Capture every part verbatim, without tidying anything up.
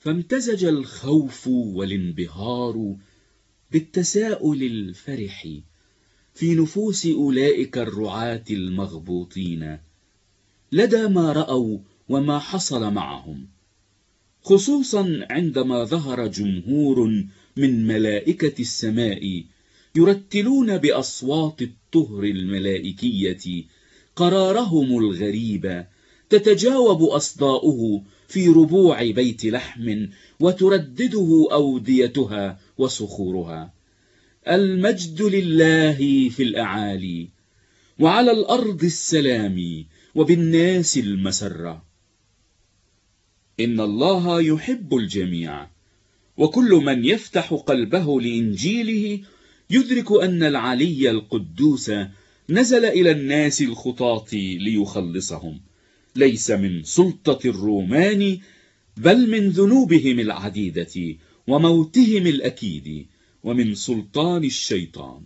فامتزج الخوف والانبهار بالتساؤل الفرح في نفوس أولئك الرعاة المغبوطين لدى ما رأوا وما حصل معهم، خصوصا عندما ظهر جمهور من ملائكة السماء يرتلون بأصوات الطهر الملائكية قرارهم الغريب تتجاوب أصداؤه في ربوع بيت لحم وتردده أوديتها وصخورها: المجد لله في الأعالي، وعلى الأرض السلام، وبالناس المسرة. إن الله يحب الجميع، وكل من يفتح قلبه لإنجيله يدرك أن العلي القدوس نزل إلى الناس الخطاة ليخلصهم، ليس من سلطة الرومان بل من ذنوبهم العديدة وموتهم الأكيد ومن سلطان الشيطان.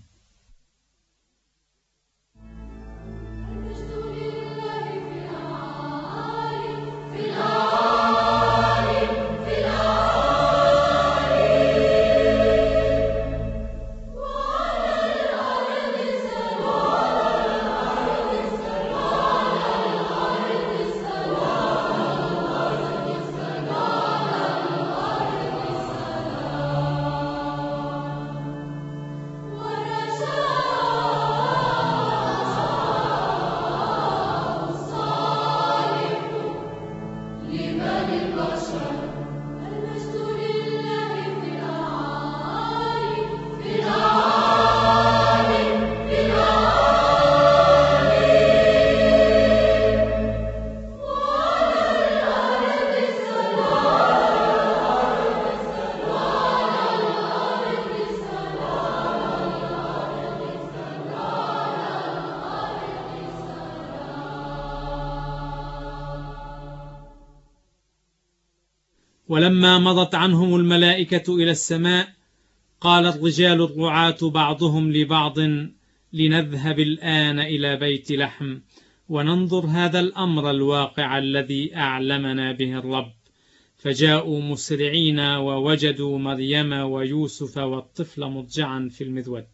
ولما مضت عنهم الملائكة إلى السماء قال الرجال الرعاة بعضهم لبعض: لنذهب الآن إلى بيت لحم وننظر هذا الأمر الواقع الذي أعلمنا به الرب. فجاءوا مسرعين ووجدوا مريم ويوسف والطفل مضجعا في المذود.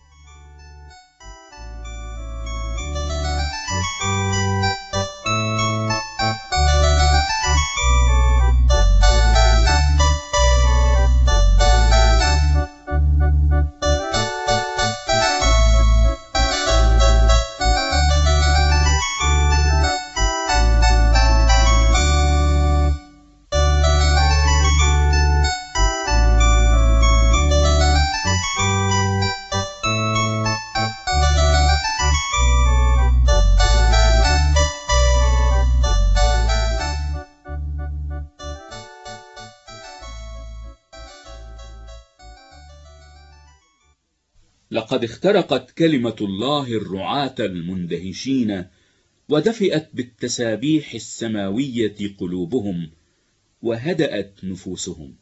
لقد اخترقت كلمة الله الرعاة المندهشين، ودفئت بالتسابيح السماوية قلوبهم، وهدأت نفوسهم.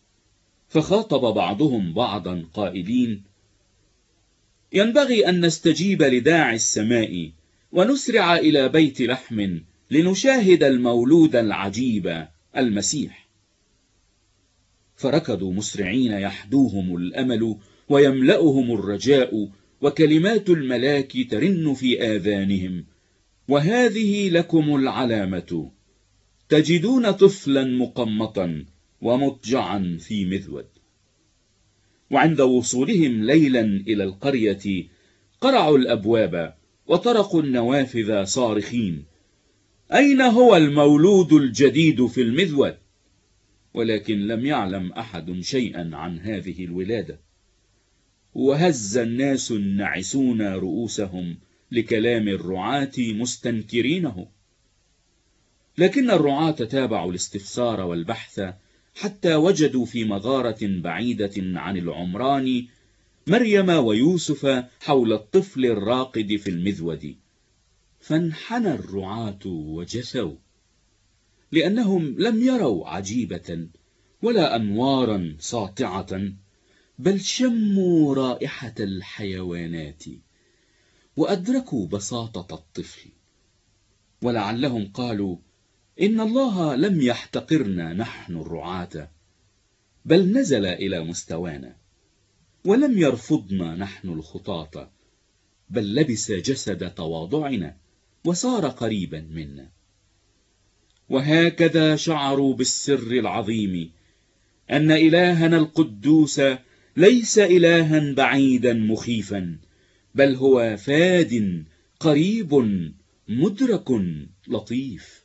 فخاطب بعضهم بعضا قائلين: ينبغي أن نستجيب لداعي السماء ونسرع إلى بيت لحم لنشاهد المولود العجيب المسيح. فركضوا مسرعين يحدوهم الأمل ويملأهم الرجاء، وكلمات الملاك ترن في آذانهم: وهذه لكم العلامة، تجدون طفلا مقمطا ومضجعا في مذود. وعند وصولهم ليلا إلى القرية قرعوا الأبواب وطرقوا النوافذ صارخين: أين هو المولود الجديد في المذود؟ ولكن لم يعلم أحد شيئا عن هذه الولادة. وهز الناس النعسون رؤوسهم لكلام الرعاة مستنكرينه. لكن الرعاة تابعوا الاستفسار والبحث حتى وجدوا في مغارة بعيدة عن العمران مريم ويوسف حول الطفل الراقد في المذود. فانحنى الرعاة وجثوا، لأنهم لم يروا عجيبة ولا أنوارا ساطعة، بل شموا رائحة الحيوانات وأدركوا بساطة الطفل. ولعلهم قالوا: إن الله لم يحتقرنا نحن الرعاة، بل نزل إلى مستوانا، ولم يرفضنا نحن الخطاة، بل لبس جسد تواضعنا وصار قريبا منا. وهكذا شعروا بالسر العظيم أن إلهنا القدوس ليس إلها بعيدا مخيفا، بل هو فاد قريب مدرك لطيف.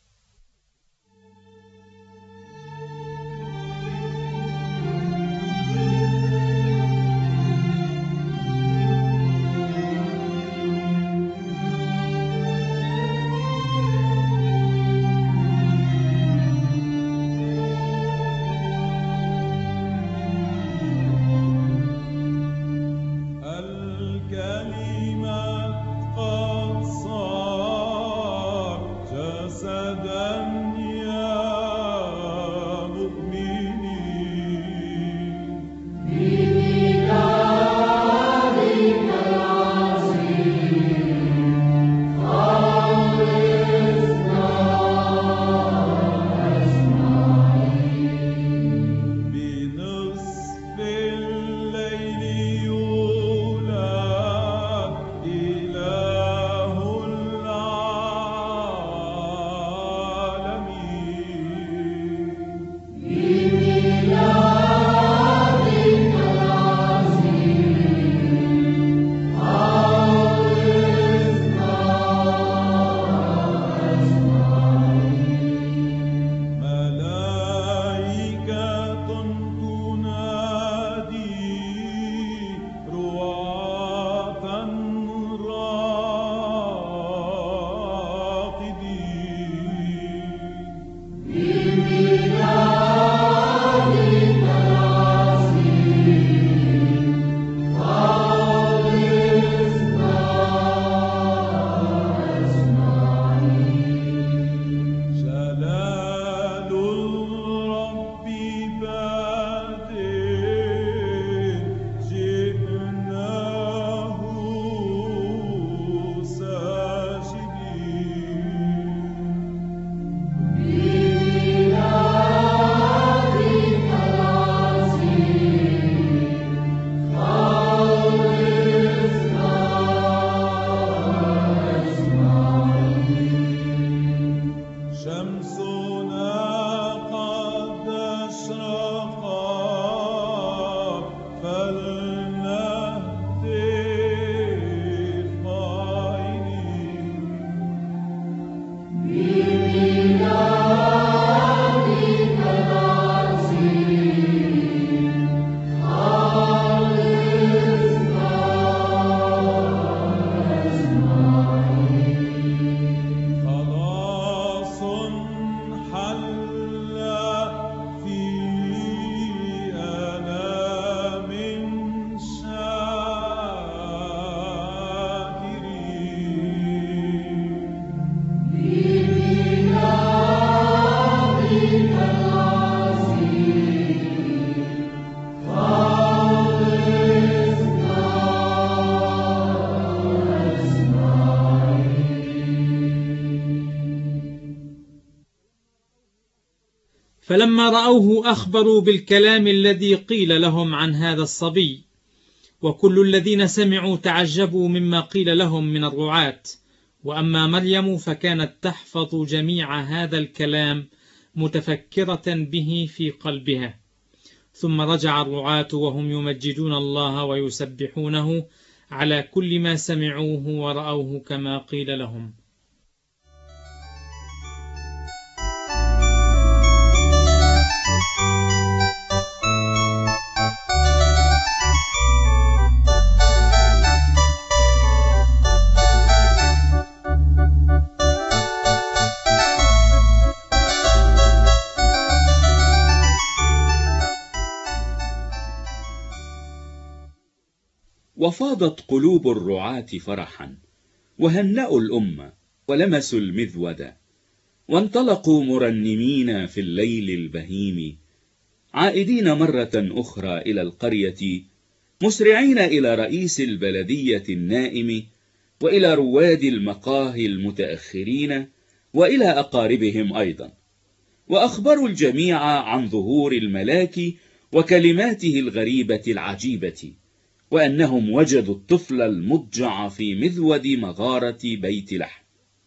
فلما رأوه أخبروا بالكلام الذي قيل لهم عن هذا الصبي، وكل الذين سمعوا تعجبوا مما قيل لهم من الرعاة. وأما مريم فكانت تحفظ جميع هذا الكلام متفكرة به في قلبها. ثم رجع الرعاة وهم يمجدون الله ويسبحونه على كل ما سمعوه ورأوه كما قيل لهم. وفاضت قلوب الرعاة فرحا، وهنأوا الأمة ولمسوا المذود، وانطلقوا مرنمين في الليل البهيم، عائدين مرة أخرى إلى القرية، مسرعين إلى رئيس البلدية النائم، وإلى رواد المقاهي المتأخرين، وإلى أقاربهم أيضا، وأخبروا الجميع عن ظهور الملاك وكلماته الغريبة العجيبة، وأنهم وجدوا الطفل المضجع في مذود مغارة بيت لحم.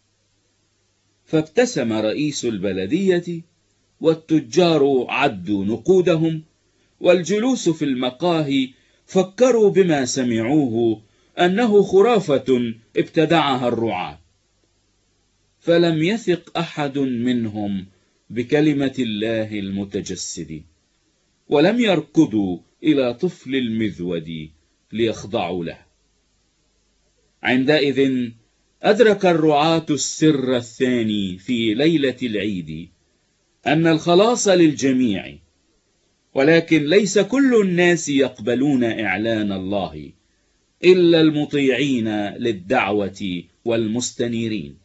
فابتسم رئيس البلدية، والتجار عدوا نقودهم، والجلوس في المقاهي فكروا بما سمعوه أنه خرافة ابتدعها الرعاة، فلم يثق أحد منهم بكلمة الله المتجسد، ولم يركضوا إلى طفل المذود ليخضعوا له. عندئذ أدرك الرعاة السر الثاني في ليلة العيد، أن الخلاص للجميع، ولكن ليس كل الناس يقبلون إعلان الله إلا المطيعين للدعوة والمستنيرين.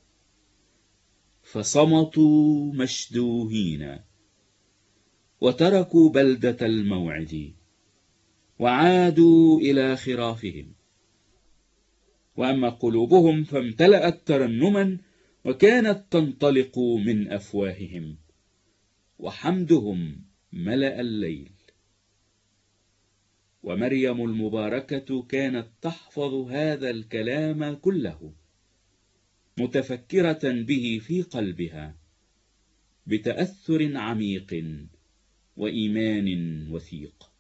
فصمتوا مشدوهين، وتركوا بلدة الموعد، وعادوا إلى خرافهم. وأما قلوبهم فامتلأت ترنما، وكانت تنطلق من أفواههم، وحمدهم ملأ الليل. ومريم المباركة كانت تحفظ هذا الكلام كله، متفكرة به في قلبها بتأثر عميق وإيمان وثيق.